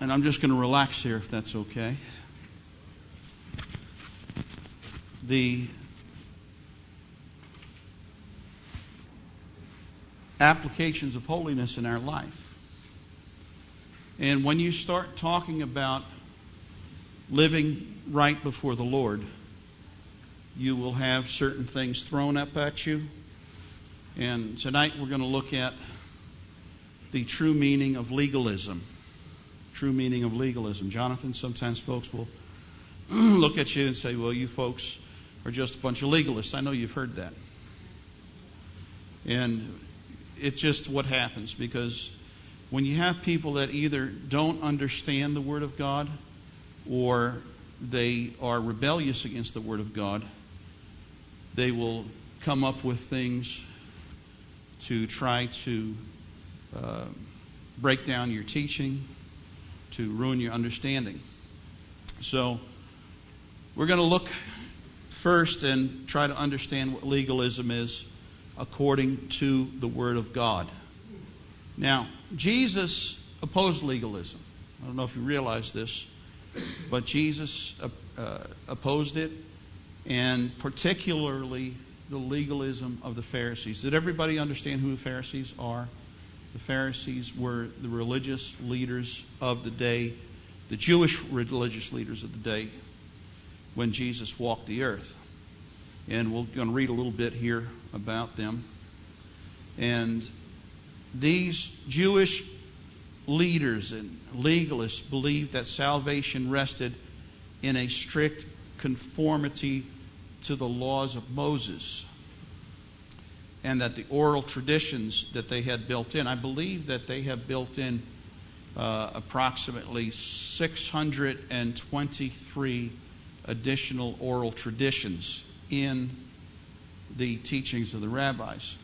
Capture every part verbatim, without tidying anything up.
And I'm just going to relax here if that's okay. The applications of holiness in our life. And when you start talking about living right before the Lord, you will have certain things thrown up at you. And tonight we're going to look at the true meaning of legalism. True meaning of legalism. Jonathan, sometimes folks will look at you and say, well, you folks are just a bunch of legalists. I know you've heard that. And it's just what happens, because when you have people that either don't understand the Word of God or they are rebellious against the Word of God, they will come up with things to try to uh, break down your teaching, to ruin your understanding. So we're going to look first and try to understand what legalism is according to the Word of God. Now, Jesus opposed legalism. I don't know if you realize this, but Jesus uh, uh, opposed it, and particularly the legalism of the Pharisees. Did everybody understand who the Pharisees are? The Pharisees were the religious leaders of the day, the Jewish religious leaders of the day when Jesus walked the earth. And we're going to read a little bit here about them. And these Jewish leaders and legalists believed that salvation rested in a strict conformity to the laws of Moses, and that the oral traditions that they had built in, I believe that they have built in uh, approximately six hundred twenty-three additional oral traditions in the teachings of the rabbis.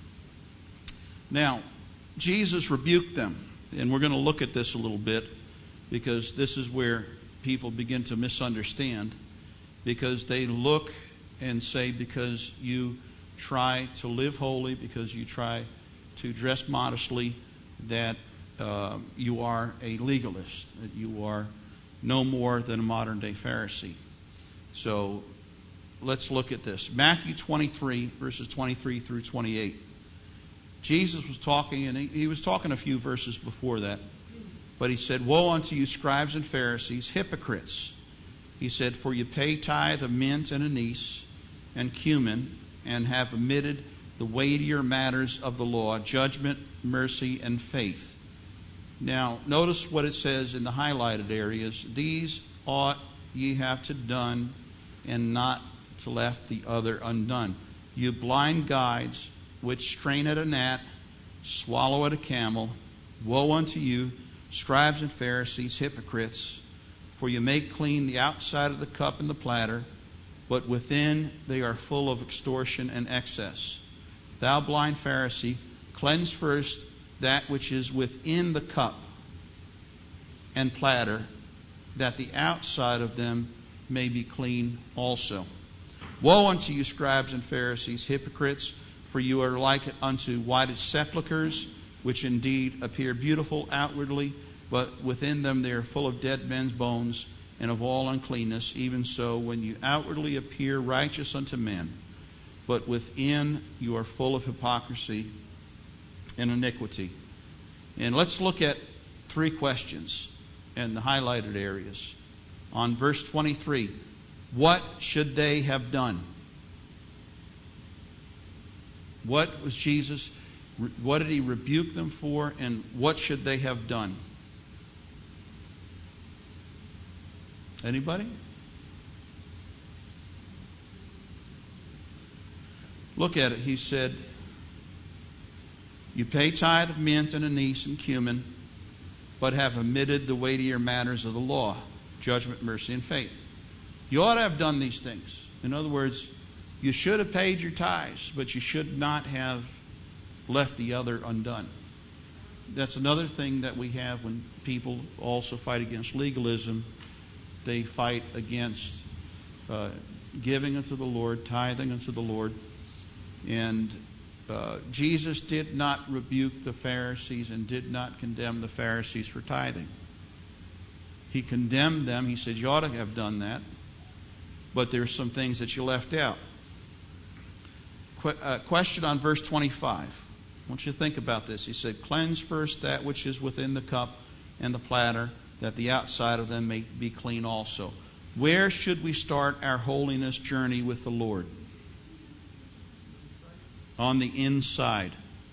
Now, Jesus rebuked them, and we're going to look at this a little bit, because this is where people begin to misunderstand, because they look and say, because you try to live holy, because you try to dress modestly, that uh, you are a legalist, that you are no more than a modern day Pharisee. So let's look at this. Matthew twenty-three, verses twenty-three through twenty-eight. Jesus was talking, and he, he was talking a few verses before that, but he said, "Woe unto you, scribes and Pharisees, hypocrites!" He said, "For you pay tithe of mint and anise and cumin, and have omitted the weightier matters of the law, judgment, mercy, and faith." Now, notice what it says in the highlighted areas. "These ought ye have to done, and not to left the other undone. You blind guides, which strain at a gnat, swallow at a camel. Woe unto you, scribes and Pharisees, hypocrites! For you make clean the outside of the cup and the platter, but within they are full of extortion and excess. Thou blind Pharisee, cleanse first that which is within the cup and platter, that the outside of them may be clean also. Woe unto you, scribes and Pharisees, hypocrites! For you are like unto whited sepulchres, which indeed appear beautiful outwardly, but within them they are full of dead men's bones and of all uncleanness. Even so, when you outwardly appear righteous unto men, but within you are full of hypocrisy and iniquity." And let's look at three questions in the highlighted areas. On verse twenty-three, what should they have done? What was Jesus, what did he rebuke them for, and what should they have done? Anybody? Look at it. He said, "You pay tithe of mint and anise and cumin, but have omitted the weightier matters of the law, judgment, mercy, and faith." You ought to have done these things. In other words, you should have paid your tithes, but you should not have left the other undone. That's another thing that we have when people also fight against legalism. They fight against uh, giving unto the Lord, tithing unto the Lord. And uh, Jesus did not rebuke the Pharisees and did not condemn the Pharisees for tithing. He condemned them. He said, you ought to have done that. But there's some things that you left out. Qu- uh, question on verse twenty-five. I want you to think about this. He said, cleanse first that which is within the cup and the platter, that the outside of them may be clean also. Where should we start our holiness journey with the Lord? On the inside.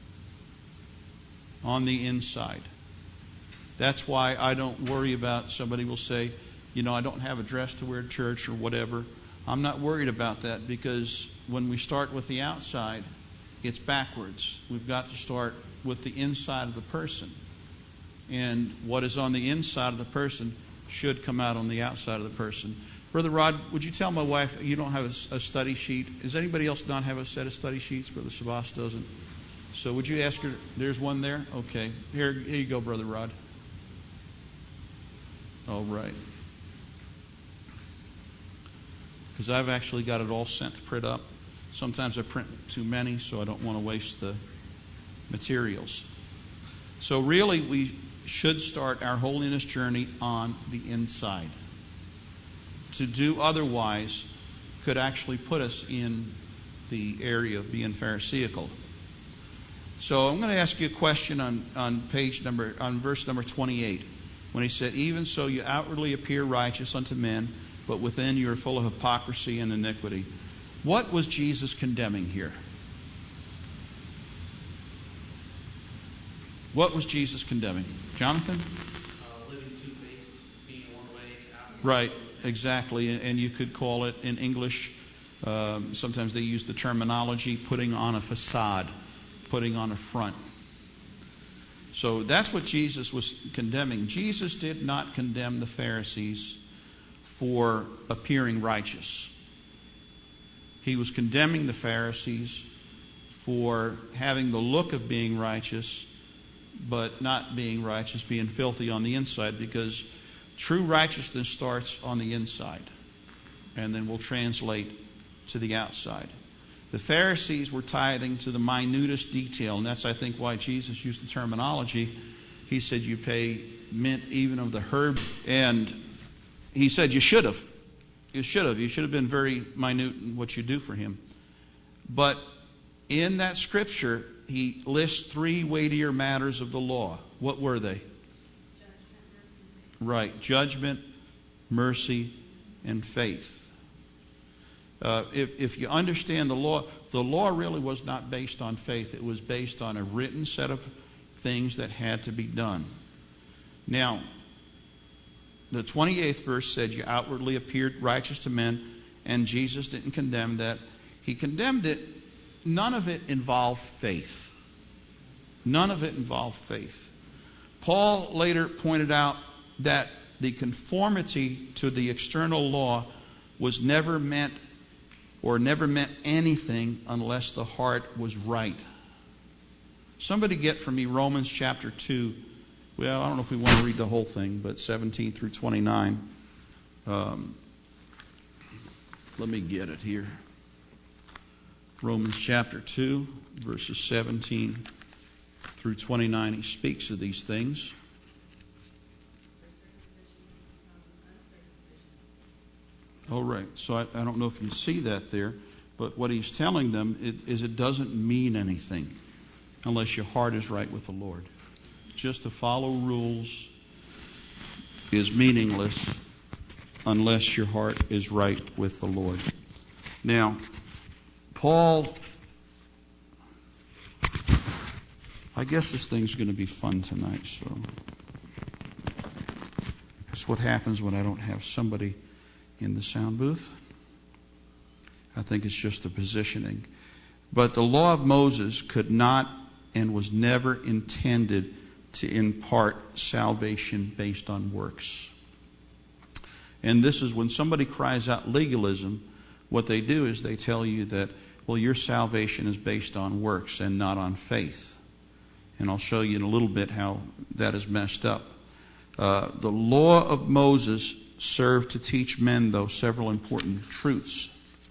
On the inside. That's why I don't worry about, somebody will say, you know, I don't have a dress to wear to church or whatever. I'm not worried about that, because when we start with the outside, it's backwards. We've got to start with the inside of the person. And what is on the inside of the person should come out on the outside of the person. Brother Rod, would you tell my wife you don't have a, a study sheet? Does anybody else not have a set of study sheets? Brother Sabas doesn't. So would you ask her? There's one there? Okay. Here, here you go, Brother Rod. All right. Because I've actually got it all sent to print up. Sometimes I print too many, so I don't want to waste the materials. So really, we should start our holiness journey on the inside. To do otherwise could actually put us in the area of being Pharisaical. So I'm going to ask you a question on, on page number, on verse number twenty-eight. When he said, even so you outwardly appear righteous unto men, but within you are full of hypocrisy and iniquity. What was Jesus condemning here? What was Jesus condemning? Jonathan? Uh, living two faces, being one way out. Right, exactly. And you could call it in English, um, sometimes they use the terminology, putting on a facade, putting on a front. So that's what Jesus was condemning. Jesus did not condemn the Pharisees for appearing righteous. He was condemning the Pharisees for having the look of being righteous, but not being righteous, being filthy on the inside, because true righteousness starts on the inside and then will translate to the outside. The Pharisees were tithing to the minutest detail, and that's, I think, why Jesus used the terminology. He said, you pay mint even of the herb. And he said, you should have. You should have. You should have been very minute in what you do for him. But in that scripture, he lists three weightier matters of the law. What were they? Judgment, mercy, right. Judgment, mercy, and faith. Uh, if, if you understand the law, the law really was not based on faith. It was based on a written set of things that had to be done. Now, the twenty-eighth verse said, you outwardly appeared righteous to men, and Jesus didn't condemn that. He condemned it. None of it involved faith. None of it involved faith. Paul later pointed out that the conformity to the external law was never meant or never meant anything unless the heart was right. Somebody get for me Romans chapter two. Well, I don't know if we want to read the whole thing, but seventeen through twenty-nine. Um, let me get it here. Romans chapter two, verses seventeen through twenty-nine. He speaks of these things. All right. So I, I don't know if you see that there, but what he's telling them it, is it doesn't mean anything unless your heart is right with the Lord. Just to follow rules is meaningless unless your heart is right with the Lord. Now, Paul, I guess this thing's going to be fun tonight, so that's what happens when I don't have somebody in the sound booth. I think it's just the positioning. But the law of Moses could not and was never intended to impart salvation based on works. And this is when somebody cries out legalism, what they do is they tell you that, well, your salvation is based on works and not on faith. And I'll show you in a little bit how that is messed up. Uh, the law of Moses served to teach men, though, several important truths.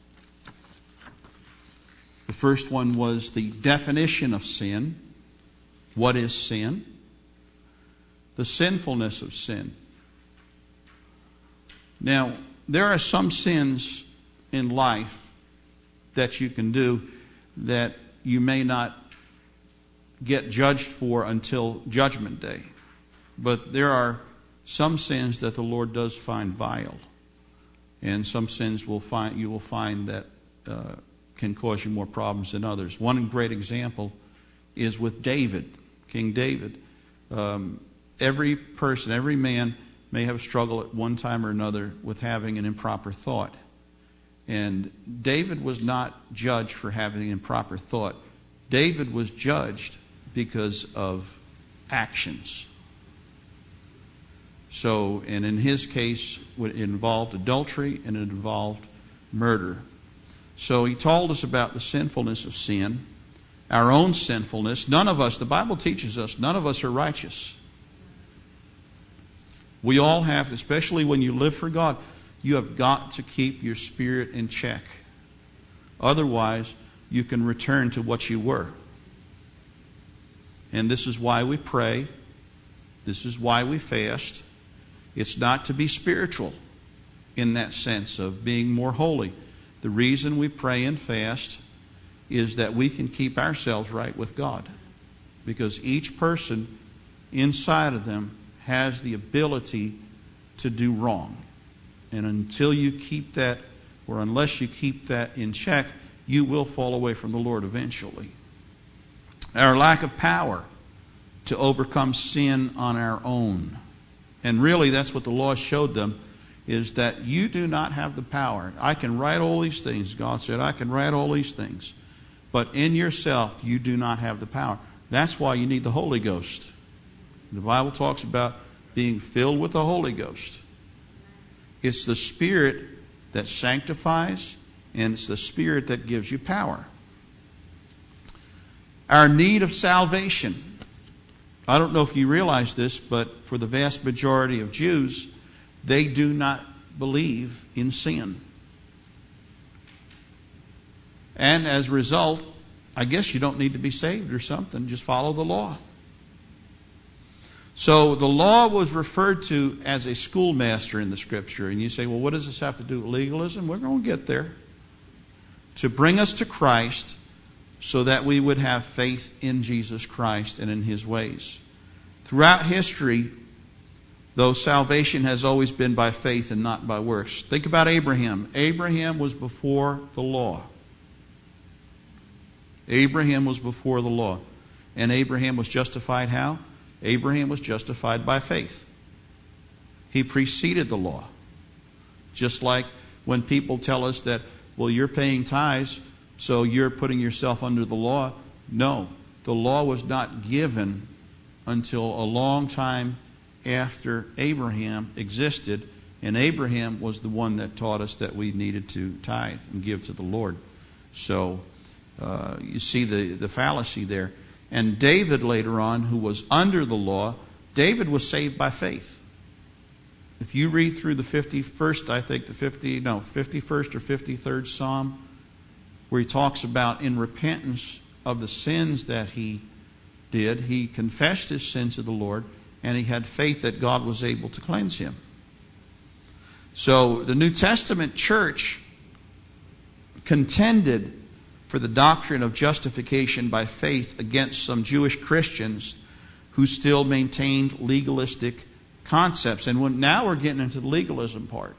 The first one was the definition of sin. What is sin? The sinfulness of sin. Now, there are some sins in life that you can do that you may not get judged for until Judgment Day. But there are some sins that the Lord does find vile, and some sins will find you will find that uh, can cause you more problems than others. One great example is with David, King David. Um, every person, every man may have a struggle at one time or another with having an improper thought. And David was not judged for having an improper thought. David was judged because of actions. So, and in his case, it involved adultery and it involved murder. So he told us about the sinfulness of sin, our own sinfulness. None of us, the Bible teaches us, none of us are righteous. We all have, especially when you live for God, you have got to keep your spirit in check. Otherwise, you can return to what you were. And this is why we pray. This is why we fast. It's not to be spiritual in that sense of being more holy. The reason we pray and fast is that we can keep ourselves right with God. Because each person inside of them has the ability to do wrong. And until you keep that, or unless you keep that in check, you will fall away from the Lord eventually. Our lack of power to overcome sin on our own. And really that's what the law showed them, is that you do not have the power. I can write all these things. God said, I can write all these things. But in yourself, you do not have the power. That's why you need the Holy Ghost. The Bible talks about being filled with the Holy Ghost. It's the Spirit that sanctifies, and it's the Spirit that gives you power. Our need of salvation. I don't know if you realize this, but for the vast majority of Jews, they do not believe in sin. And as a result, I guess you don't need to be saved or something. Just follow the law. So the law was referred to as a schoolmaster in the Scripture. And you say, well, what does this have to do with legalism? We're going to get there. To bring us to Christ so that we would have faith in Jesus Christ and in His ways. Throughout history, though, salvation has always been by faith and not by works. Think about Abraham. Abraham was before the law. Abraham was before the law. And Abraham was justified how? Abraham was justified by faith. He preceded the law. Just like when people tell us that, well, you're paying tithes, so you're putting yourself under the law. No, the law was not given until a long time after Abraham existed, and Abraham was the one that taught us that we needed to tithe and give to the Lord. So uh, you see the, the fallacy there. And David later on, who was under the law, David was saved by faith. If you read through the fifty-first, I think the fifty, no, fifty-first or fifty-third Psalm, where he talks about in repentance of the sins that he did, he confessed his sins to the Lord, and he had faith that God was able to cleanse him. So the New Testament church contended for the doctrine of justification by faith against some Jewish Christians who still maintained legalistic concepts. And when, now we're getting into the legalism part.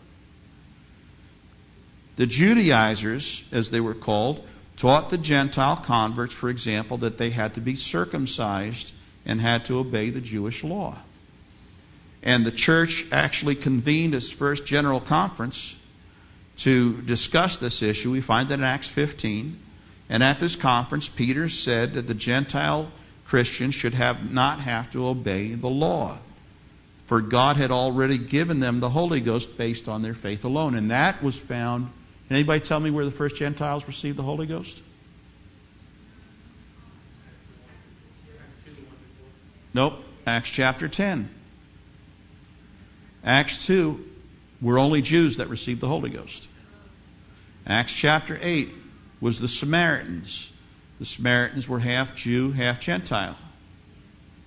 The Judaizers, as they were called, taught the Gentile converts, for example, that they had to be circumcised and had to obey the Jewish law. And the church actually convened its first general conference to discuss this issue. We find that in Acts fifteen. And at this conference, Peter said that the Gentile Christians should have not have to obey the law. For God had already given them the Holy Ghost based on their faith alone. And that was found. Can anybody tell me where the first Gentiles received the Holy Ghost? Nope. Acts chapter ten. Acts two were only Jews that received the Holy Ghost. Acts chapter eight was the Samaritans. The Samaritans were half Jew, half Gentile.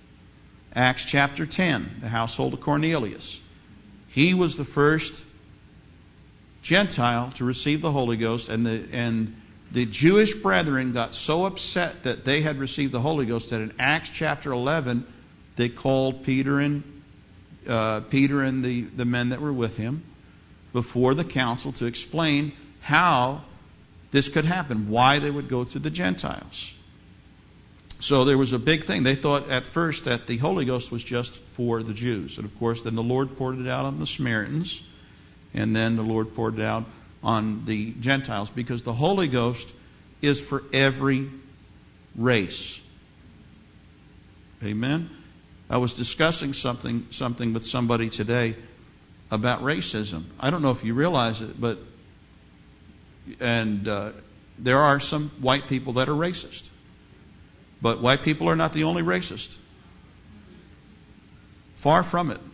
Acts chapter ten, the household of Cornelius. He was the first Gentile to receive the Holy Ghost, and the and the Jewish brethren got so upset that they had received the Holy Ghost that in Acts chapter eleven they called Peter and uh, Peter and the, the men that were with him before the council to explain how this could happen, why they would go to the Gentiles. So there was a big thing. They thought at first that the Holy Ghost was just for the Jews. And of course, then the Lord poured it out on the Samaritans, and then the Lord poured it out on the Gentiles, because the Holy Ghost is for every race. Amen? I was discussing something something with somebody today about racism. I don't know if you realize it, but and uh, there are some white people that are racist. But white people are not the only racist. Far from it.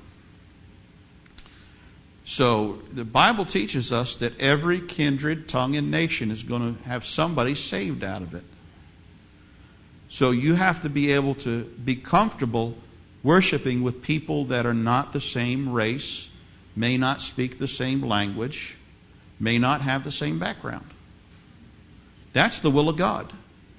So the Bible teaches us that every kindred, tongue, and nation is going to have somebody saved out of it. So you have to be able to be comfortable worshiping with people that are not the same race, may not speak the same language, may not have the same background. That's the will of God.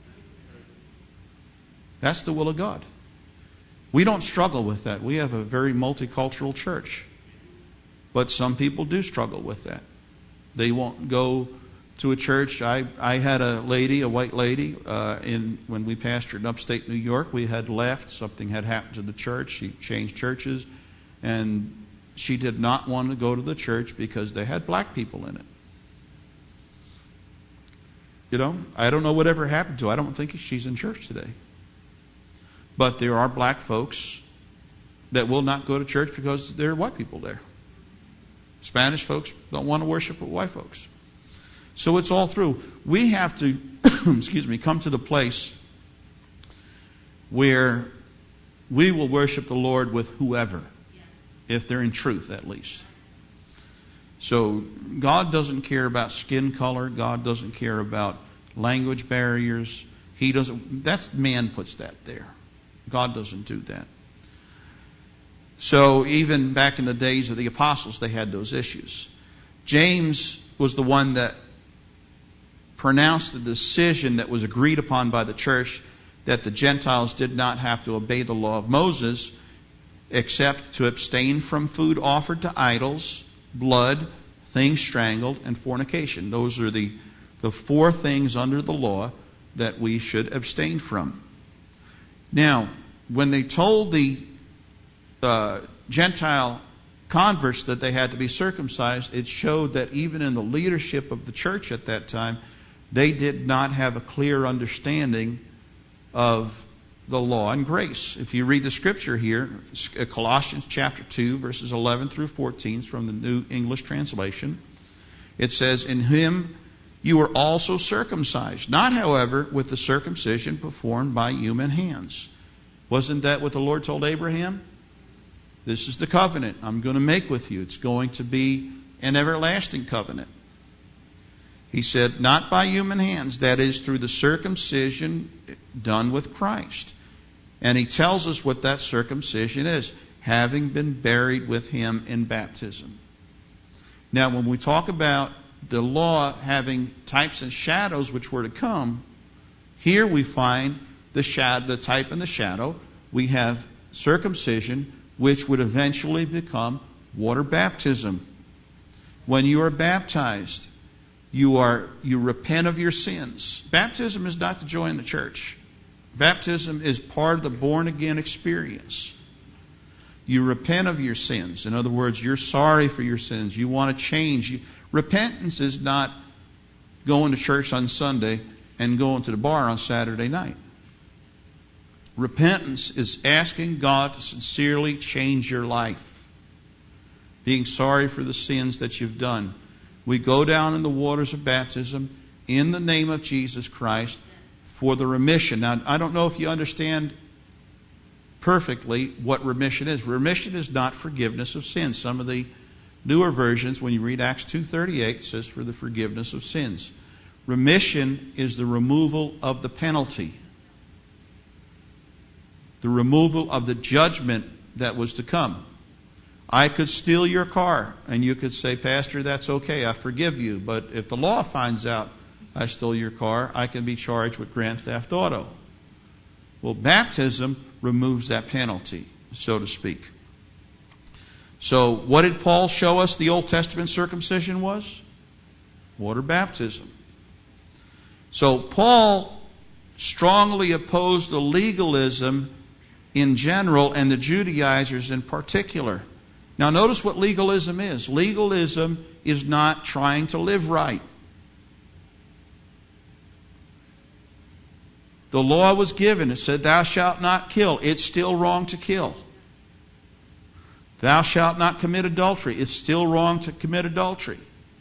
That's the will of God. We don't struggle with that. We have a very multicultural church. But some people do struggle with that. They won't go to a church. I, I had a lady, a white lady, uh, in when we pastored in upstate New York. We had left. Something had happened to the church. She changed churches. And she did not want to go to the church because they had black people in it. You know, I don't know whatever happened to her. I don't think she's in church today. But there are black folks that will not go to church because there are white people there. Spanish folks don't want to worship with white folks. So it's all through. We have to, excuse me, come to the place where we will worship the Lord with whoever, if they're in truth at least. So God doesn't care about skin color. God doesn't care about language barriers. He doesn't. That's man puts that there. God doesn't do that. So even back in the days of the apostles, they had those issues. James was the one that pronounced the decision that was agreed upon by the church that the Gentiles did not have to obey the law of Moses except to abstain from food offered to idols, blood, things strangled, and fornication. Those are the, the four things under the law that we should abstain from. Now, when they told the uh, Gentile converts that they had to be circumcised, it showed that even in the leadership of the church at that time, they did not have a clear understanding of the law and grace. If you read the scripture here, Colossians chapter two, verses eleven through fourteen, from the New English Translation, it says, "In him you were also circumcised, not, however, with the circumcision performed by human hands." Wasn't that what the Lord told Abraham? This is the covenant I'm going to make with you. It's going to be an everlasting covenant. He said, not by human hands, that is, through the circumcision done with Christ. And he tells us what that circumcision is, having been buried with him in baptism. Now, when we talk about the law having types and shadows which were to come, here we find the shadow, the type and the shadow. We have circumcision, which would eventually become water baptism. When you are baptized, you are you repent of your sins. Baptism is not to join the church. Baptism is part of the born-again experience. You repent of your sins. In other words, you're sorry for your sins. You want to change. You, repentance is not going to church on Sunday and going to the bar on Saturday night. Repentance is asking God to sincerely change your life. Being sorry for the sins that you've done. We go down in the waters of baptism in the name of Jesus Christ for the remission. Now, I don't know if you understand perfectly what remission is. Remission is not forgiveness of sins. Some of the newer versions, when you read Acts two thirty-eight, it says for the forgiveness of sins. Remission is the removal of the penalty. The removal of the judgment that was to come. I could steal your car, and you could say, Pastor, that's okay, I forgive you. But if the law finds out I stole your car, I can be charged with grand theft auto. Well, baptism removes that penalty, so to speak. So what did Paul show us the Old Testament circumcision was? Water baptism. So Paul strongly opposed the legalism in general and the Judaizers in particular. Now notice what legalism is. Legalism is not trying to live right. The law was given. It said, thou shalt not kill. It's still wrong to kill. Thou shalt not commit adultery. It's still wrong to commit adultery.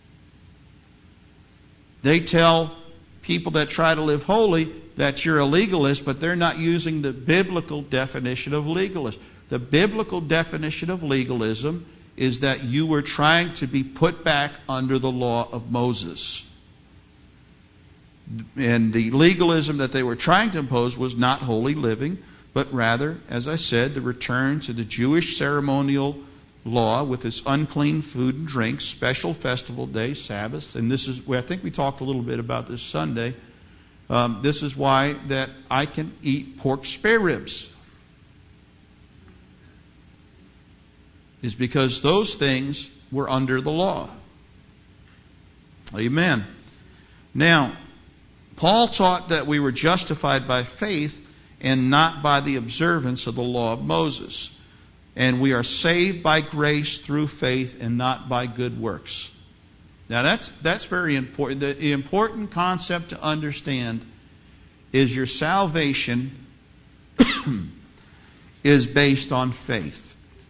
They tell people that try to live holy that you're a legalist, but they're not using the biblical definition of legalist. The biblical definition of legalism is that you were trying to be put back under the law of Moses. And the legalism that they were trying to impose was not holy living, but rather, as I said, the return to the Jewish ceremonial law with its unclean food and drink, special festival days, Sabbaths. And this is, I think we talked a little bit about this Sunday. Um, this is why that I can eat pork spare ribs. Is because those things were under the law. Amen. Now, Paul taught that we were justified by faith and not by the observance of the law of Moses. And we are saved by grace through faith and not by good works. Now that's that's very important. The important concept to understand is your salvation is based on faith.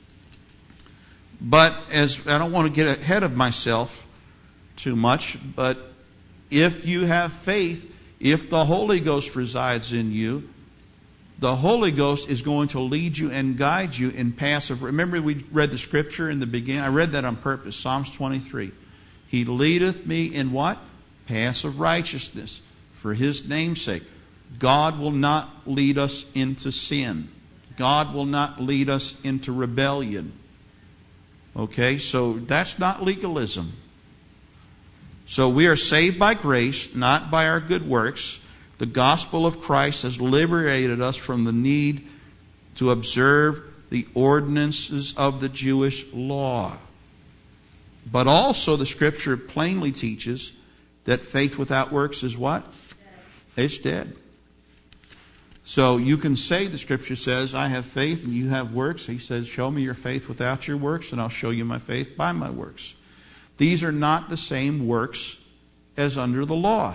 But as I don't want to get ahead of myself too much, but if you have faith, if the Holy Ghost resides in you, the Holy Ghost is going to lead you and guide you in passive. Remember we read the scripture in the beginning? I read that on purpose, Psalms twenty-three. He leadeth me in what? Passive righteousness for His name's sake. God will not lead us into sin. God will not lead us into rebellion. Okay, so that's not legalism. So we are saved by grace, not by our good works. The gospel of Christ has liberated us from the need to observe the ordinances of the Jewish law. But also the Scripture plainly teaches that faith without works is what? Dead. It's dead. So you can say, the Scripture says, I have faith and you have works. He says, show me your faith without your works and I'll show you my faith by my works. These are not the same works as under the law.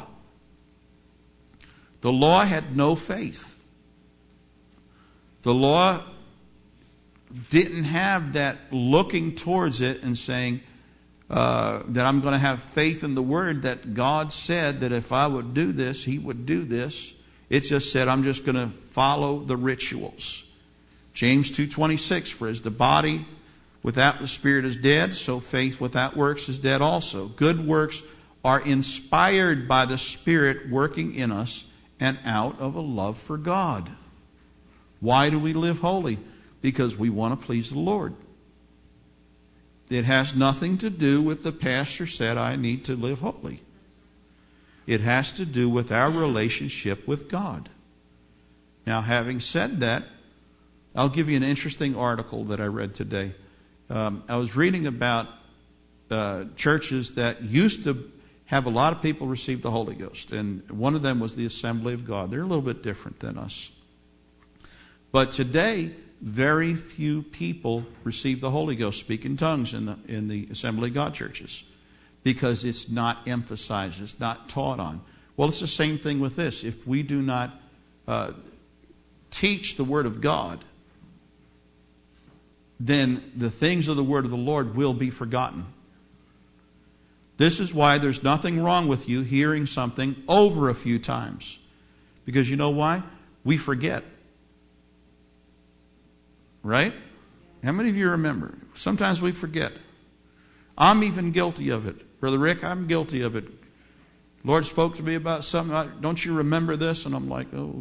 The law had no faith. The law didn't have that looking towards it and saying uh, that I'm going to have faith in the Word, that God said that if I would do this, He would do this. It just said I'm just going to follow the rituals. James two twenty-six, for as the body without the Spirit is dead, so faith without works is dead also. Good works are inspired by the Spirit working in us and out of a love for God. Why do we live holy? Because we want to please the Lord. It has nothing to do with the pastor said I need to live holy. It has to do with our relationship with God. Now, having said that, I'll give you an interesting article that I read today. Um, I was reading about uh, churches that used to have a lot of people receive the Holy Ghost. And one of them was the Assembly of God. They're a little bit different than us. But today, very few people receive the Holy Ghost, speak in tongues in the, in the Assembly of God churches. Because it's not emphasized, it's not taught on. Well, it's the same thing with this. If we do not uh, teach the Word of God, then the things of the Word of the Lord will be forgotten. This is why there's nothing wrong with you hearing something over a few times. Because you know why? We forget. Right? How many of you remember? Sometimes we forget. I'm even guilty of it. Brother Rick, I'm guilty of it. Lord spoke to me about something. Don't you remember this? And I'm like, oh.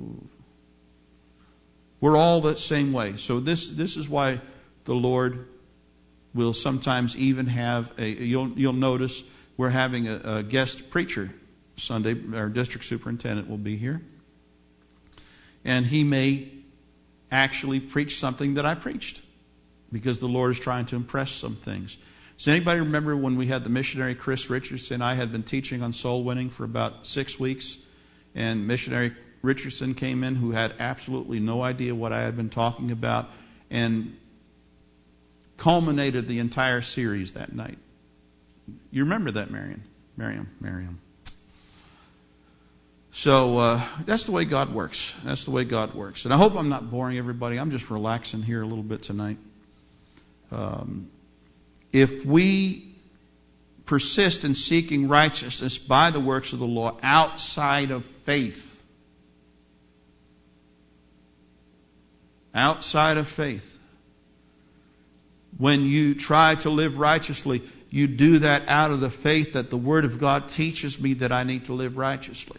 We're all that same way. So this, this is why the Lord we'll sometimes even have a, you'll, you'll notice we're having a, a guest preacher Sunday. Our district superintendent will be here. And he may actually preach something that I preached, because the Lord is trying to impress some things. Does anybody remember when we had the missionary Chris Richardson? I had been teaching on soul winning for about six weeks, and missionary Richardson came in who had absolutely no idea what I had been talking about, and culminated the entire series that night. You remember that, Marion? Miriam, Miriam. So uh, that's the way God works. That's the way God works. And I hope I'm not boring everybody. I'm just relaxing here a little bit tonight. Um, if we persist in seeking righteousness by the works of the law outside of faith, outside of faith, when you try to live righteously, you do that out of the faith that the Word of God teaches me that I need to live righteously.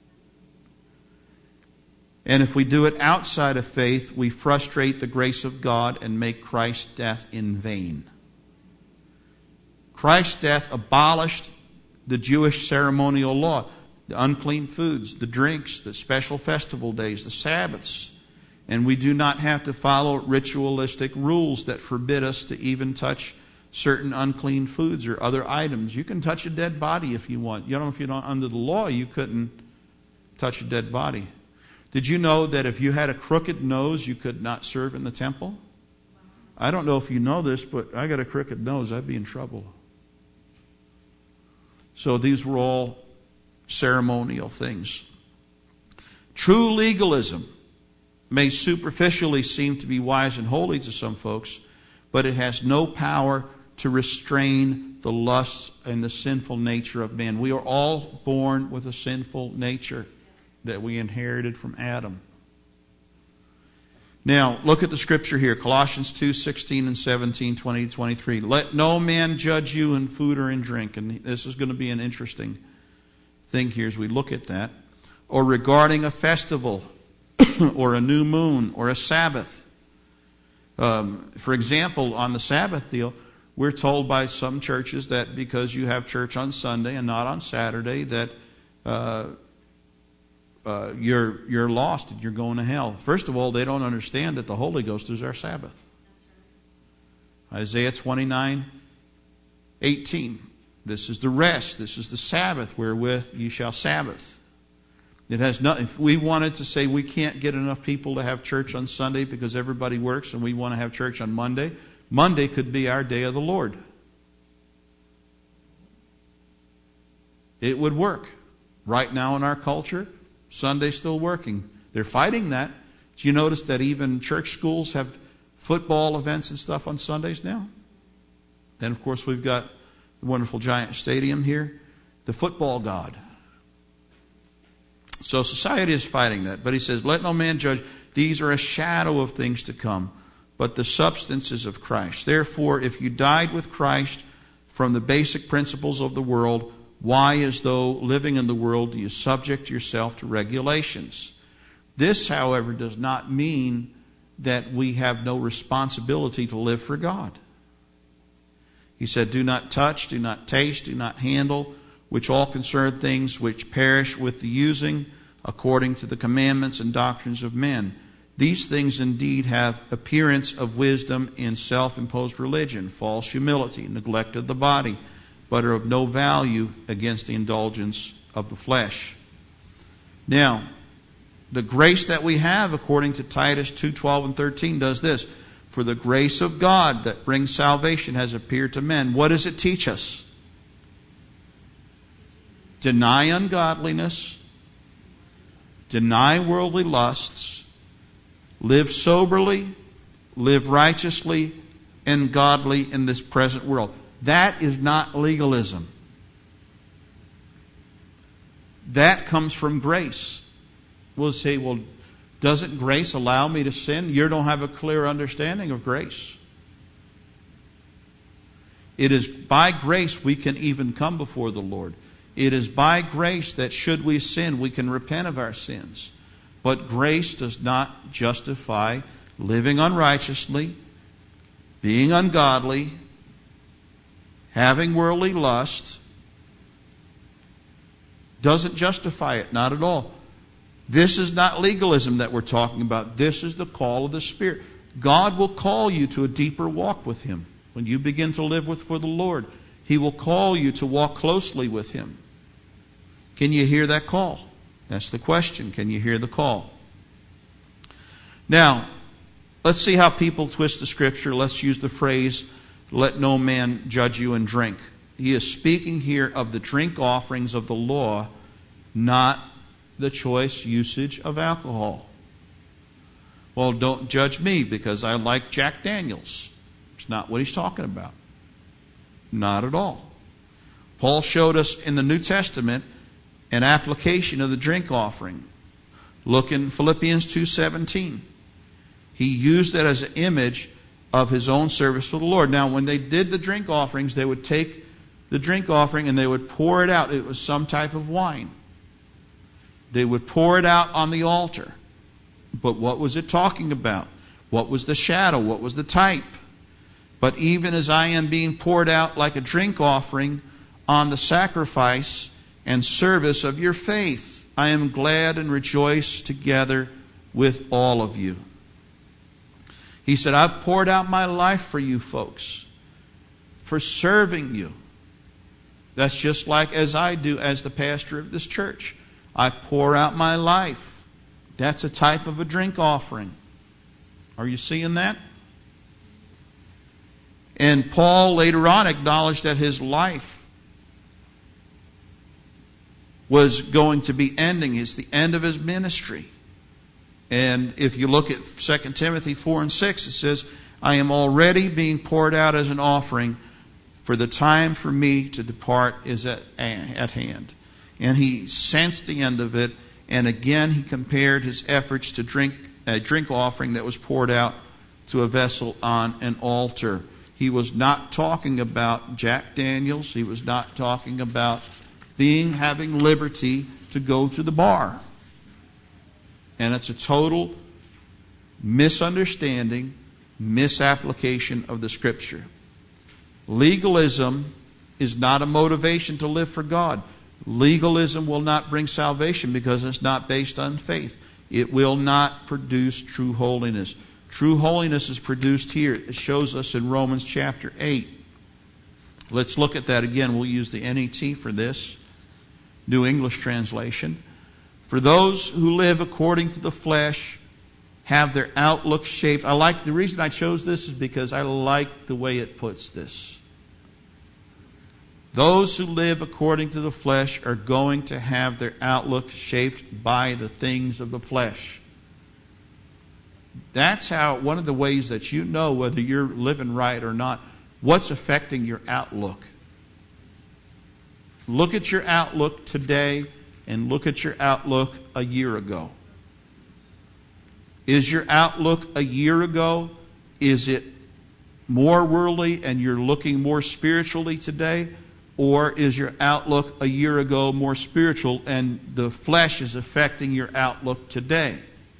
And if we do it outside of faith, we frustrate the grace of God and make Christ's death in vain. Christ's death abolished the Jewish ceremonial law, the unclean foods, the drinks, the special festival days, the Sabbaths. And we do not have to follow ritualistic rules that forbid us to even touch certain unclean foods or other items. You can touch a dead body if you want. You know, if you don't, under the law, you couldn't touch a dead body. Did you know that if you had a crooked nose, you could not serve in the temple? I don't know if you know this, but I got a crooked nose. I'd be in trouble. So these were all ceremonial things. True legalism may superficially seem to be wise and holy to some folks, but it has no power to restrain the lusts and the sinful nature of man. We are all born with a sinful nature that we inherited from Adam. Now, look at the scripture here. Colossians two, sixteen and seventeen, twenty to twenty-three. Let no man judge you in food or in drink. And this is going to be an interesting thing here as we look at that. Or regarding a festival, or a new moon, or a Sabbath. Um, for example, on the Sabbath deal, we're told by some churches that because you have church on Sunday and not on Saturday, that uh, Uh, you're you're lost and you're going to hell. First of all, they don't understand that the Holy Ghost is our Sabbath. Isaiah twenty-nine, eighteen. This is the rest. This is the Sabbath wherewith you shall Sabbath. It has nothing. If we wanted to say we can't get enough people to have church on Sunday because everybody works and we want to have church on Monday, Monday could be our day of the Lord. It would work. Right now in our culture, Sunday's still working. They're fighting that. Do you notice that even church schools have football events and stuff on Sundays now? Then, of course, we've got the wonderful Giant Stadium here, the football god. So society is fighting that. But he says, let no man judge. These are a shadow of things to come, but the substance is of Christ. Therefore, if you died with Christ from the basic principles of the world, why, as though living in the world, do you subject yourself to regulations? This, however, does not mean that we have no responsibility to live for God. He said, do not touch, do not taste, do not handle, which all concern things which perish with the using, according to the commandments and doctrines of men. These things indeed have appearance of wisdom in self-imposed religion, false humility, neglect of the body, but are of no value against the indulgence of the flesh. Now, the grace that we have, according to Titus two, twelve and thirteen, does this. For the grace of God that brings salvation has appeared to men. What does it teach us? Deny ungodliness, deny worldly lusts, live soberly, live righteously and godly in this present world. That is not legalism. That comes from grace. We'll say, well, doesn't grace allow me to sin? You don't have a clear understanding of grace. It is by grace we can even come before the Lord. It is by grace that should we sin, we can repent of our sins. But grace does not justify living unrighteously, being ungodly, having worldly lusts, doesn't justify it, not at all. This is not legalism that we're talking about. This is the call of the Spirit. God will call you to a deeper walk with Him. When you begin to live with for the Lord, He will call you to walk closely with Him. Can you hear that call? That's the question. Can you hear the call? Now, let's see how people twist the Scripture. Let's use the phrase, let no man judge you in drink. He is speaking here of the drink offerings of the law, not the choice usage of alcohol. Well, don't judge me because I like Jack Daniels. It's not what he's talking about. Not at all. Paul showed us in the New Testament an application of the drink offering. Look in Philippians two seventeen. He used it as an image of his own service for the Lord. Now, when they did the drink offerings, they would take the drink offering and they would pour it out. It was some type of wine. They would pour it out on the altar. But what was it talking about? What was the shadow? What was the type? But even as I am being poured out like a drink offering on the sacrifice and service of your faith, I am glad and rejoice together with all of you. He said, I've poured out my life for you folks, for serving you. That's just like as I do as the pastor of this church. I pour out my life. That's a type of a drink offering. Are you seeing that? And Paul later on acknowledged that his life was going to be ending. It's the end of his ministry. And if you look at Second Timothy four and six, it says, I am already being poured out as an offering, for the time for me to depart is at, at hand. And he sensed the end of it. And again, he compared his efforts to drink a drink offering that was poured out to a vessel on an altar. He was not talking about Jack Daniels. He was not talking about being, having liberty to go to the bar. And it's a total misunderstanding, misapplication of the Scripture. Legalism is not a motivation to live for God. Legalism will not bring salvation because it's not based on faith. It will not produce true holiness. True holiness is produced here. It shows us in Romans chapter eight. Let's look at that again. We'll use the N E T for this, New English Translation. For those who live according to the flesh have their outlook shaped. I like the reason I chose this is because I like the way it puts this. Those who live according to the flesh are going to have their outlook shaped by the things of the flesh. That's how, one of the ways that you know whether you're living right or not, what's affecting your outlook. Look at your outlook today and look at your outlook a year ago. Is your outlook a year ago, is it more worldly and you're looking more spiritually today? Or is your outlook a year ago more spiritual and the flesh is affecting your outlook today?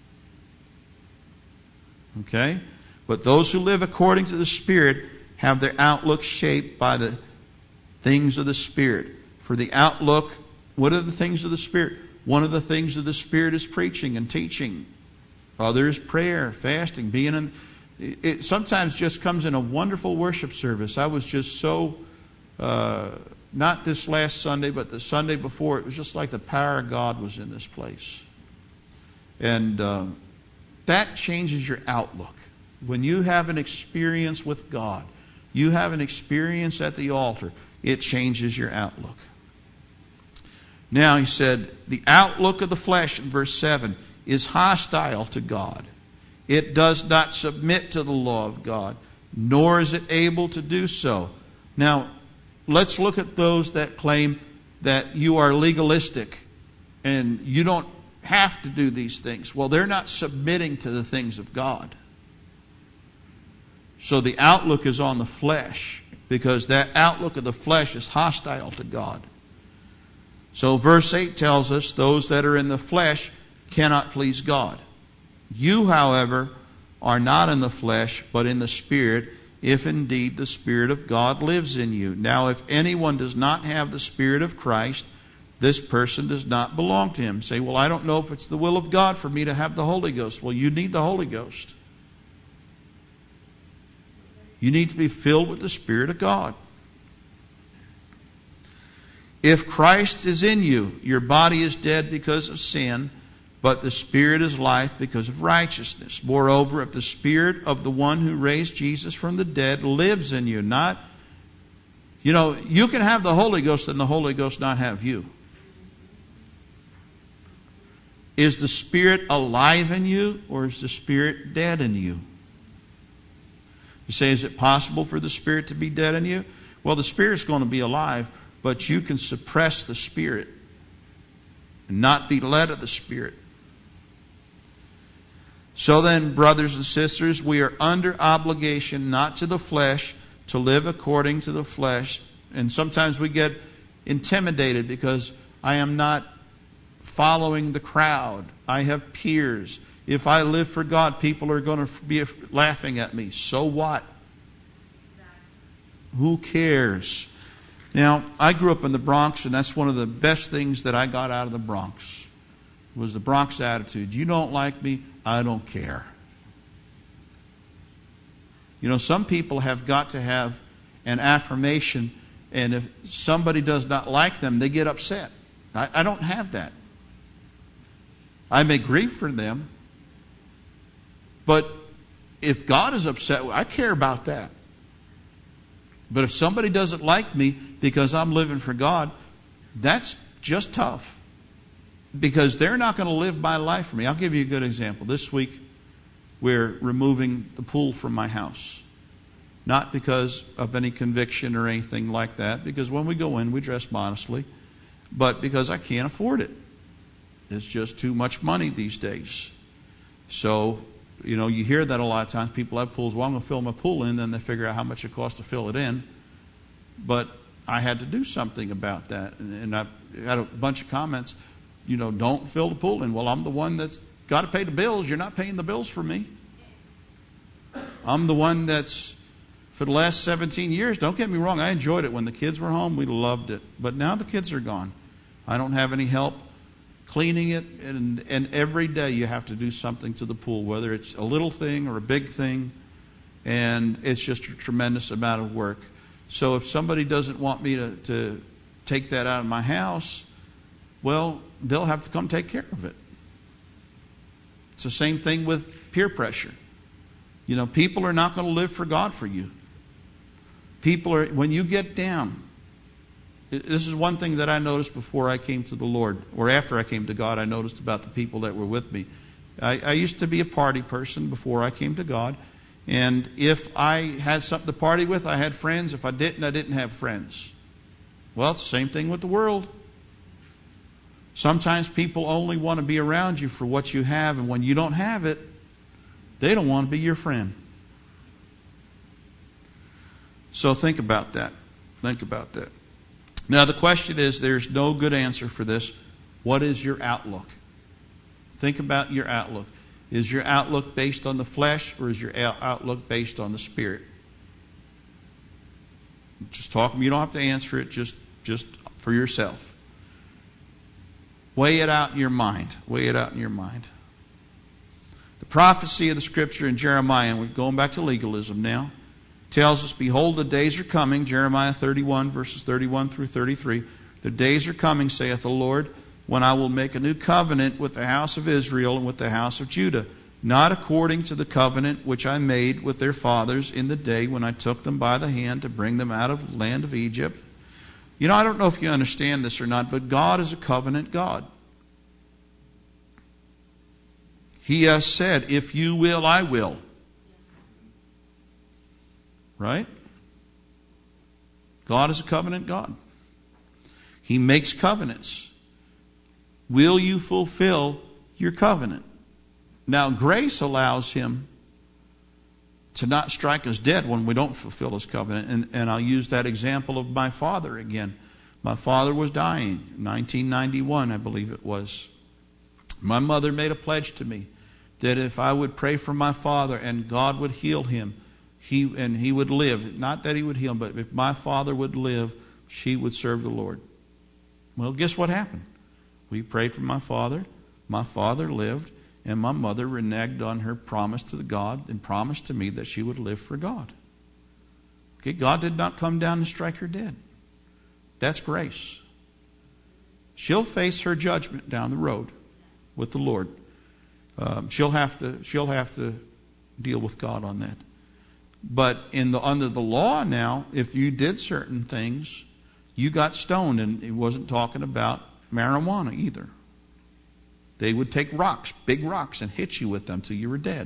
Okay? But those who live according to the Spirit have their outlook shaped by the things of the Spirit. For the outlook, what are the things of the Spirit? One of the things of the Spirit is preaching and teaching. Others, prayer, fasting, being in. It sometimes just comes in a wonderful worship service. I was just so... Uh, not this last Sunday, but the Sunday before, it was just like the power of God was in this place. And uh, that changes your outlook. When you have an experience with God, you have an experience at the altar, it changes your outlook. Now, he said, the outlook of the flesh, in verse seven, is hostile to God. It does not submit to the law of God, nor is it able to do so. Now, let's look at those that claim that you are legalistic and you don't have to do these things. Well, they're not submitting to the things of God. So the outlook is on the flesh, because that outlook of the flesh is hostile to God. So verse eight tells us those that are in the flesh cannot please God. You, however, are not in the flesh, but in the Spirit, if indeed the Spirit of God lives in you. Now, if anyone does not have the Spirit of Christ, this person does not belong to him. Say, well, I don't know if it's the will of God for me to have the Holy Ghost. Well, you need the Holy Ghost. You need to be filled with the Spirit of God. If Christ is in you, your body is dead because of sin, but the Spirit is life because of righteousness. Moreover, if the Spirit of the one who raised Jesus from the dead lives in you, not, you know, you can have the Holy Ghost and the Holy Ghost not have you. Is the Spirit alive in you, or is the Spirit dead in you? You say, is it possible for the Spirit to be dead in you? Well, the Spirit's going to be alive, but you can suppress the Spirit and not be led of the Spirit. So then, brothers and sisters, we are under obligation not to the flesh, to live according to the flesh. And sometimes we get intimidated because I am not following the crowd. I have peers. If I live for God, people are going to be laughing at me. So what? Who cares? Now, I grew up in the Bronx, and that's one of the best things that I got out of the Bronx, was the Bronx attitude. You don't like me, I don't care. You know, some people have got to have an affirmation, and if somebody does not like them, they get upset. I, I don't have that. I may grieve for them, but if God is upset, I care about that. But if somebody doesn't like me because I'm living for God, that's just tough. Because they're not going to live my life for me. I'll give you a good example. This week, we're removing the pool from my house. Not because of any conviction or anything like that, because when we go in, we dress modestly, but because I can't afford it. It's just too much money these days. So, you know, you hear that a lot of times. People have pools. Well, I'm going to fill my pool in, then they figure out how much it costs to fill it in. But I had to do something about that. And, and I had a bunch of comments, you know, don't fill the pool in. Well, I'm the one that's got to pay the bills. You're not paying the bills for me. I'm the one that's, for the last seventeen years, don't get me wrong, I enjoyed it. When the kids were home, we loved it. But now the kids are gone. I don't have any help cleaning it, and, and every day you have to do something to the pool, whether it's a little thing or a big thing, and it's just a tremendous amount of work. So if somebody doesn't want me to, to take that out of my house, well, they'll have to come take care of it. It's the same thing with peer pressure. You know, people are not going to live for God for you. People are, when you get down, this is one thing that I noticed before I came to the Lord, or after I came to God, I noticed about the people that were with me. I, I used to be a party person before I came to God, and if I had something to party with, I had friends. If I didn't, I didn't have friends. Well, it's the same thing with the world. Sometimes people only want to be around you for what you have, and when you don't have it, they don't want to be your friend. So think about that. Think about that. Now the question is, there's no good answer for this. What is your outlook? Think about your outlook. Is your outlook based on the flesh, or is your outlook based on the Spirit? Just talk. You don't have to answer it, just, just for yourself. Weigh it out in your mind. Weigh it out in your mind. The prophecy of the Scripture in Jeremiah, and we're going back to legalism now, tells us, behold, the days are coming, Jeremiah thirty-one, verses thirty-one through thirty-three. The days are coming, saith the Lord, when I will make a new covenant with the house of Israel and with the house of Judah, not according to the covenant which I made with their fathers in the day when I took them by the hand to bring them out of the land of Egypt. You know, I don't know if you understand this or not, but God is a covenant God. He has said, if you will, I will. Right? God is a covenant God. He makes covenants. Will you fulfill your covenant? Now, grace allows Him to not strike us dead when we don't fulfill His covenant. And, and I'll use that example of my father again. My father was dying in nineteen ninety-one, I believe it was. My mother made a pledge to me that if I would pray for my father and God would heal him, he and he would live. Not that he would heal, but if my father would live, she would serve the Lord. Well, guess what happened? We prayed for my father. My father lived, and my mother reneged on her promise to the God and promised to me that she would live for God. Okay, God did not come down and strike her dead. That's grace. She'll face her judgment down the road with the Lord. Um, she'll have to. She'll have to deal with God on that. But in the under the law now, if you did certain things, you got stoned, and it wasn't talking about marijuana either. They would take rocks, big rocks, and hit you with them till you were dead.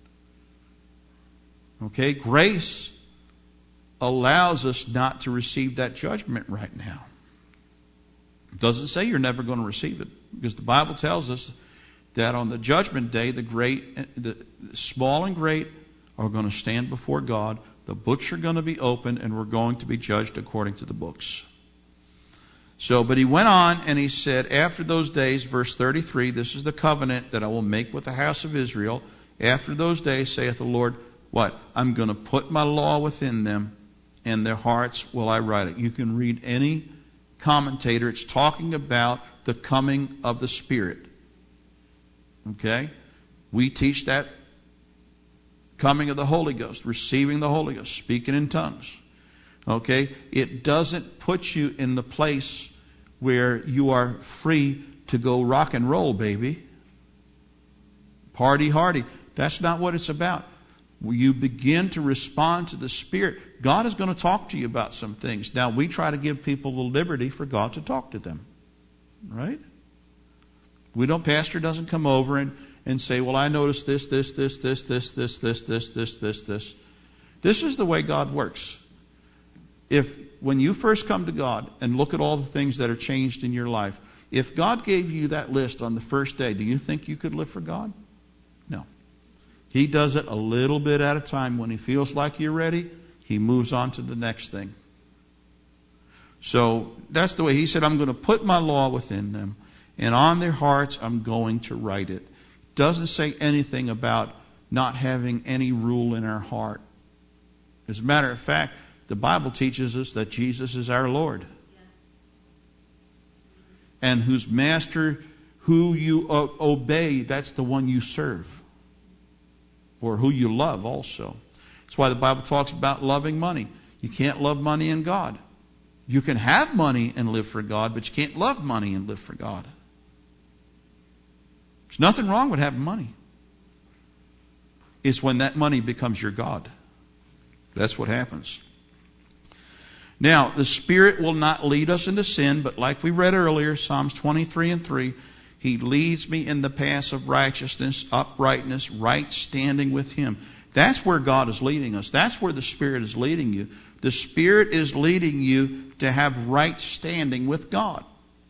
Okay, grace allows us not to receive that judgment right now. It doesn't say you're never going to receive it, because the Bible tells us that on the judgment day, the great, the small and great are going to stand before God. The books are going to be opened, and we're going to be judged according to the books. So, but he went on and he said, after those days, verse thirty-three, this is the covenant that I will make with the house of Israel. After those days, saith the Lord, what? I'm going to put my law within them, and their hearts will I write it. You can read any commentator. It's talking about the coming of the Spirit. Okay? We teach that coming of the Holy Ghost, receiving the Holy Ghost, speaking in tongues. Okay? It doesn't put you in the place where you are free to go rock and roll, baby. Party hardy. That's not what it's about. When you begin to respond to the Spirit, God is going to talk to you about some things. Now, we try to give people the liberty for God to talk to them. Right? We don't, pastor doesn't come over and, and say, well, I noticed this, this, this, this, this, this, this, this, this, this, this. This is the way God works. If when you first come to God and look at all the things that are changed in your life, if God gave you that list on the first day, do you think you could live for God? No. He does it a little bit at a time. When he feels like you're ready, he moves on to the next thing. So that's the way he said, I'm going to put my law within them, and on their hearts I'm going to write it. Doesn't say anything about not having any rule in our heart. As a matter of fact, the Bible teaches us that Jesus is our Lord. Yes. And whose master, who you o- obey, that's the one you serve. Or who you love also. That's why the Bible talks about loving money. You can't love money and God. You can have money and live for God, but you can't love money and live for God. There's nothing wrong with having money. It's when that money becomes your God. That's what happens. Now, the Spirit will not lead us into sin, but like we read earlier, Psalms twenty-three and three, He leads me in the paths of righteousness, uprightness, right standing with Him. That's where God is leading us. That's where the Spirit is leading you. The Spirit is leading you to have right standing with God.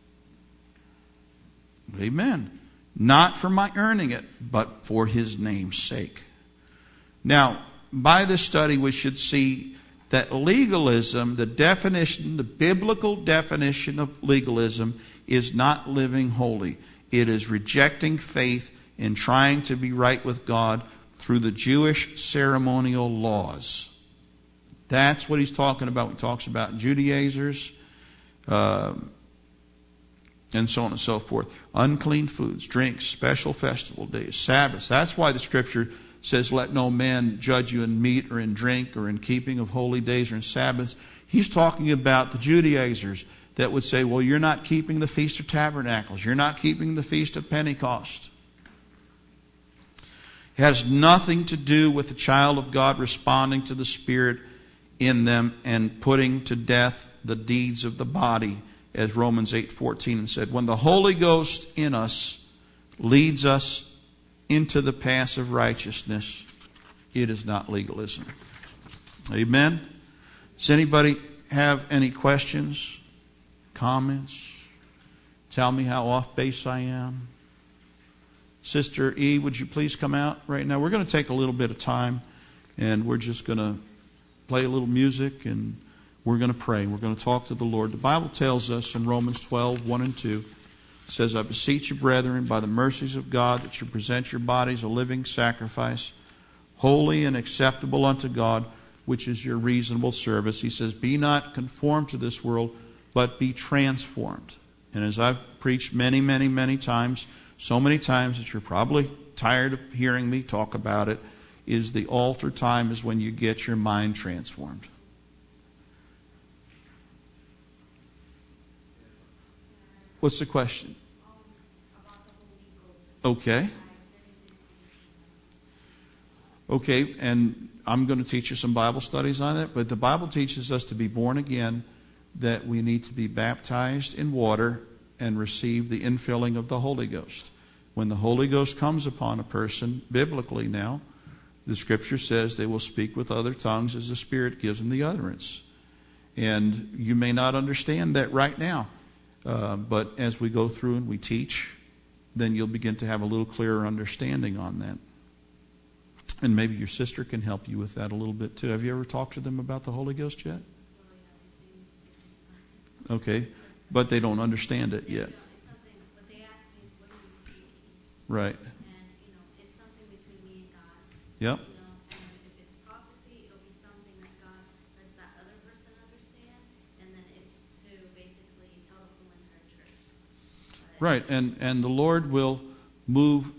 Amen. Not for my earning it, but for His name's sake. Now, by this study, we should see that legalism, the definition, the biblical definition of legalism, is not living holy. It is rejecting faith and trying to be right with God through the Jewish ceremonial laws. That's what he's talking about when he talks about Judaizers, uh, and so on and so forth. Unclean foods, drinks, special festival days, Sabbaths. That's why the Scripture says, let no man judge you in meat or in drink or in keeping of holy days or in Sabbaths. He's talking about the Judaizers that would say, well, you're not keeping the Feast of Tabernacles. You're not keeping the Feast of Pentecost. It has nothing to do with the child of God responding to the Spirit in them and putting to death the deeds of the body, as Romans eight fourteen said. When the Holy Ghost in us leads us into the paths of righteousness, it is not legalism. Amen? Does anybody have any questions, comments? Tell me how off base I am. Sister E, would you please come out right now? We're going to take a little bit of time, and we're just going to play a little music, and we're going to pray. We're going to talk to the Lord. The Bible tells us in Romans twelve, one and two, it says, I beseech you, brethren, by the mercies of God, that you present your bodies a living sacrifice, holy and acceptable unto God, which is your reasonable service. He says, be not conformed to this world, but be transformed. And as I've preached many, many, many times, so many times that you're probably tired of hearing me talk about it, is the altar time is when you get your mind transformed. What's the question? Okay. Okay, and I'm going to teach you some Bible studies on it, but the Bible teaches us to be born again, that we need to be baptized in water and receive the infilling of the Holy Ghost. When the Holy Ghost comes upon a person, biblically now, the Scripture says they will speak with other tongues as the Spirit gives them the utterance. And you may not understand that right now, uh, but as we go through and we teach, then you'll begin to have a little clearer understanding on that. And maybe your sister can help you with that a little bit too. Have you ever talked to them about the Holy Ghost yet? Okay, but they don't understand it yet. Right. And, you know, it's something between me and God. Yep. You know, and if it's prophecy, it'll be something that God lets that other person understand, and then it's to basically tell the whole entire church. But right, and, and the Lord will move.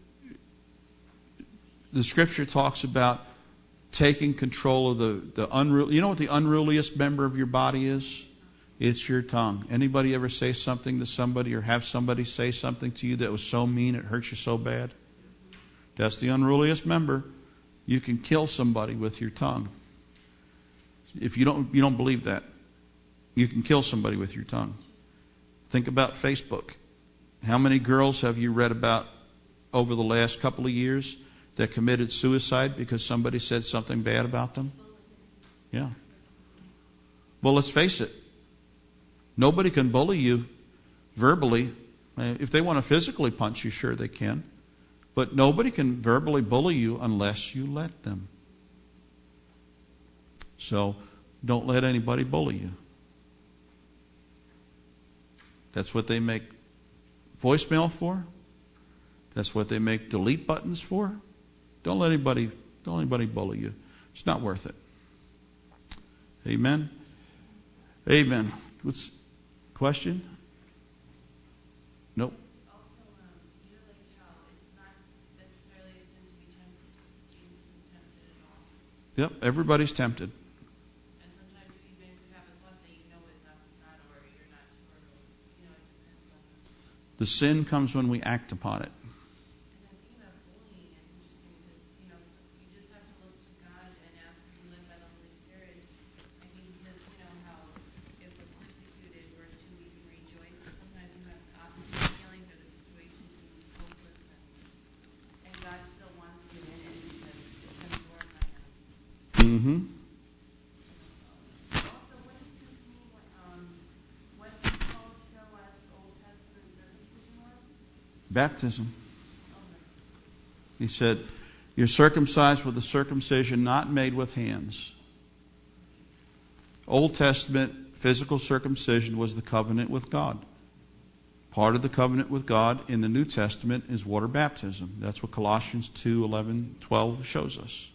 The Scripture talks about taking control of the, the unruly. You know what the unruliest member of your body is? It's your tongue. Anybody ever say something to somebody or have somebody say something to you that was so mean it hurts you so bad? That's the unruliest member. You can kill somebody with your tongue. If you don't, you don't believe that, you can kill somebody with your tongue. Think about Facebook. How many girls have you read about over the last couple of years that committed suicide because somebody said something bad about them? Yeah. Well, let's face it. Nobody can bully you verbally. If they want to physically punch you, sure they can. But nobody can verbally bully you unless you let them. So don't let anybody bully you. That's what they make voicemail for. That's what they make delete buttons for. Don't let anybody, don't let anybody bully you. It's not worth it. Amen. Amen. What's question? Nope. Also, um, you know, like how it's not necessarily a sin to be tempted. Jesus is tempted at all. Yep, everybody's tempted. And sometimes you even have a thought that you know is not from God, or you're not sure. You know, it depends on the. The sin comes when we act upon it. And then thinking about bullying is interesting because, you know, you just have to look to God and ask to be led by the Holy Spirit. I mean, because, you know, how if we're persecuted, we're to we can rejoice. And sometimes you have the opposite feelings or the situation seems hopeless, and, and God still wants you in it because it's going to glorify Him. Mm-hmm. Also, what does this mean? What, um, what did Paul show us Old Testament circumcision was? Baptism. Okay. He said, you're circumcised with a circumcision not made with hands. Old Testament physical circumcision was the covenant with God. Part of the covenant with God in the New Testament is water baptism. That's what Colossians two, eleven, twelve shows us.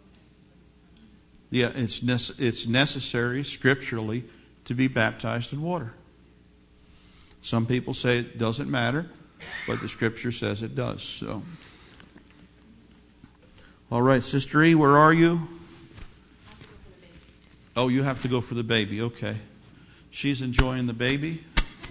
Yeah, it's nece- it's necessary scripturally to be baptized in water. Some people say it doesn't matter, but the Scripture says it does. So, all right, Sister E, where are you? Oh, you have to go for the baby. Okay. She's enjoying the baby.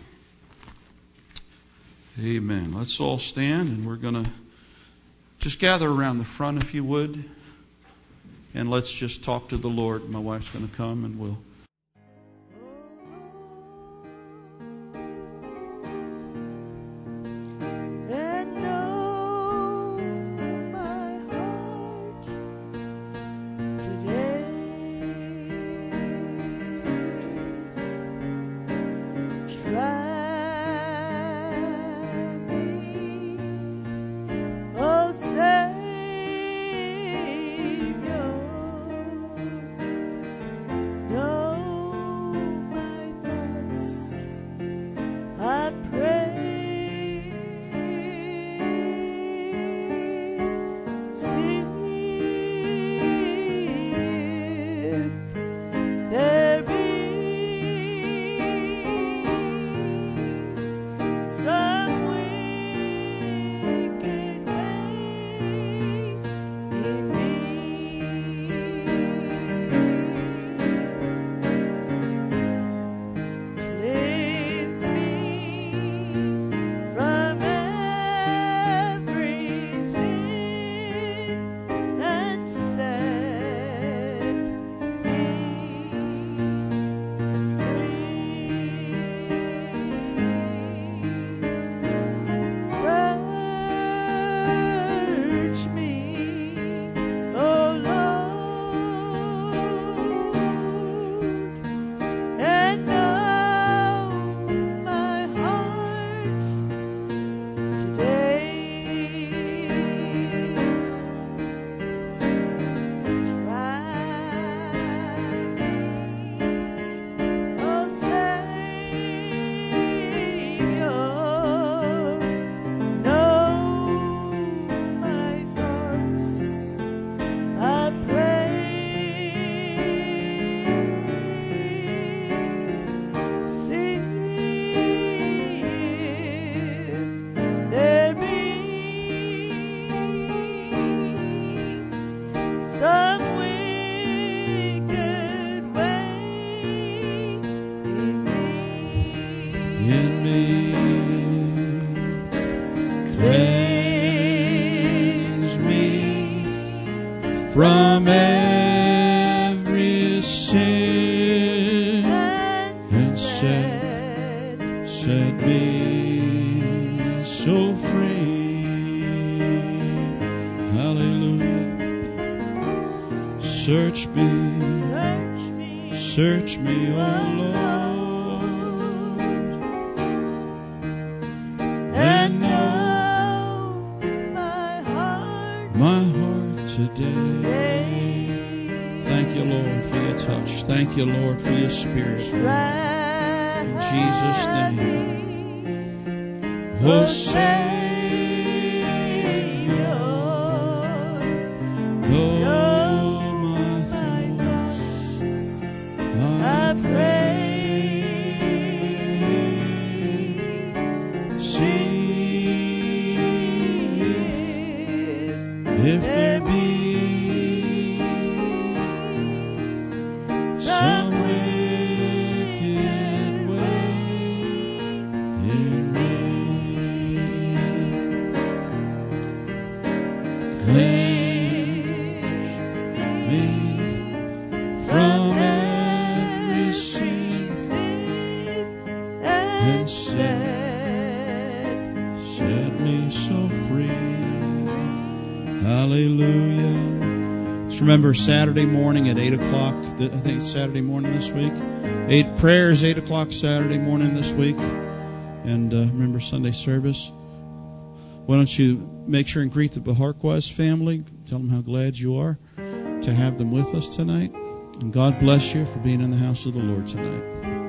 Amen. Let's all stand, and we're going to just gather around the front, if you would. And let's just talk to the Lord. My wife's going to come, and we'll... No. set, set me so free. Hallelujah. Search me, search me, oh Lord, and know my heart today. Thank you, Lord, for your touch. Thank you, Lord, for your Spirit. In Jesus' name. Oh, Savior, know my thoughts. I pray. See if there be some wicked way in me. Cleanse me from every sin and set, set me so free. Hallelujah. Just remember Saturday morning at eight o'clock. I think it's Saturday morning this week. Eight prayers, eight o'clock Saturday morning this week. And uh, remember Sunday service. Why don't you make sure and greet the Baharquez family. Tell them how glad you are to have them with us tonight. And God bless you for being in the house of the Lord tonight.